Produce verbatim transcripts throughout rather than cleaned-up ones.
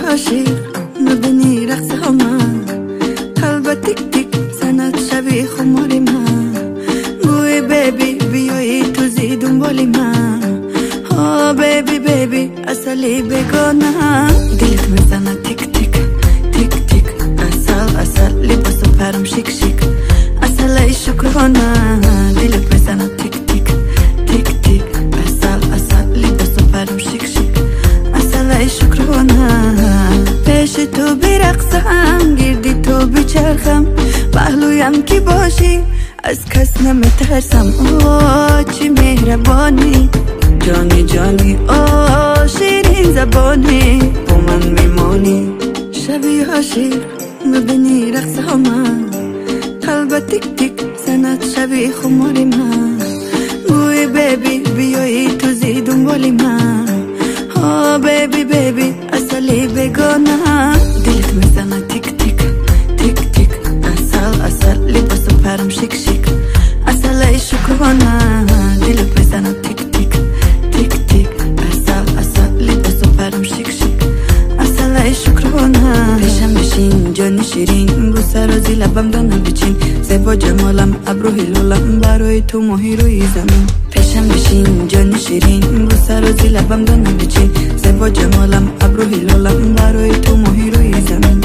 عاشق میبینی رقص ها من، قلب تیک تیک زند شبیه خمار من، گوی بیبی بیایی تو زی دنبالی من، ها بیبی بیبی اصلی بگانه، دلت میزنه تیک تیک تیک تیک، اصل اصل لباس و پرم شیک شیک، اصل شکرانه، دلت میزنه تیک تیک تیک تیک، اصل اصل لباس و پرم شیک شیک، اصل شکرانه، پیش تو برقصم گردی تو بچرخم، پهلویم کی باشی از کس نمیترسم، اوه چی مهربانی جانی جانی، اوه شیرین زبانی با من میمانی، شبیه عاشق میبینی رقص ها من، قلب تیک تیک زند شبیه خمار من، گوی بیبی بیایی تو زی دنبالی من، ها بیبی بیبی اصلی بگانه، دلت میزنه تیک تیک تیک تیک، اصل اصل لباس و پرم شیک شیک، اصل شکرانه، دلت میزنه تیک تیک تیک تیک، اصل اصل لباس و پرم شیک شیک، اصل شکرانه، پیشم بشین جان شیرین، بو سرازی لبم دانه بچین، زیبا جمالم ابرو هلالم برای تو ماهی روی زمین، پیشم بشین جان شیرین، بو سرازی لبم دانه بچین، زیبا جمالم ابرو هلالم برای تو ماهی روی زمین،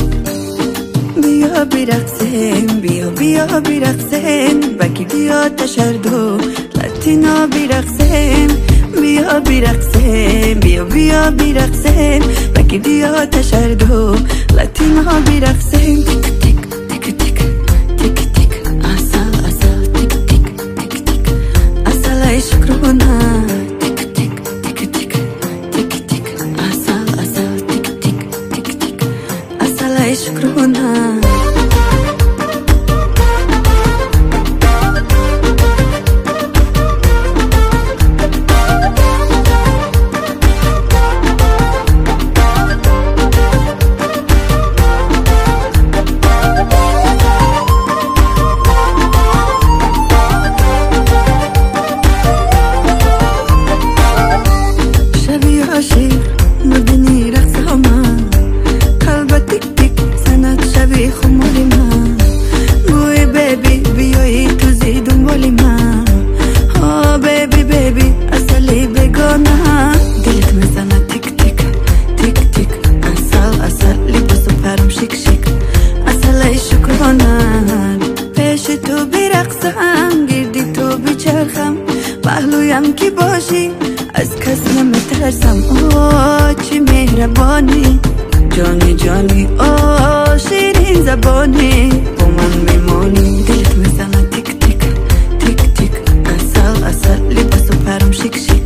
بیا برقصیم بیا بیا برقصیم، بکی بیا تشردو لاتینا برقصیم، بیا برقصیم بیا بیا برقصیم، بکی بیا تشردو لاتینا برقصیم، تیک تیک تیک تیک تیک تیک، اصل اصل تیک تیک تیک تیک، اصل شکرانه، تیک تیک تیک تیک تیک تیک، اصل اصل تیک تیک تیک تیک، اصل شکرانه. عاشق میبینی رقص ها من، قلب تیک تیک زند شبیه خمار من، گوی بیبی بیایی تو زی دنبالی من، ها بیبی بیبی اصلی بگانه، دلت میزنه تیک تیک تیک تیک، اصل اصل لباس و پرم شیک شیک، اصل شکرانه، پیش تو برقصم گردی تو بچرخم، پهلویم کی باشی از کس نمیترسم، اوه چی مهربانی جانی جانی، اوه شیرین زبانی با من میمانی، دلت میزنه تیک تیک تیک تیک، اصل اصل لباس و پرم شیک شیک،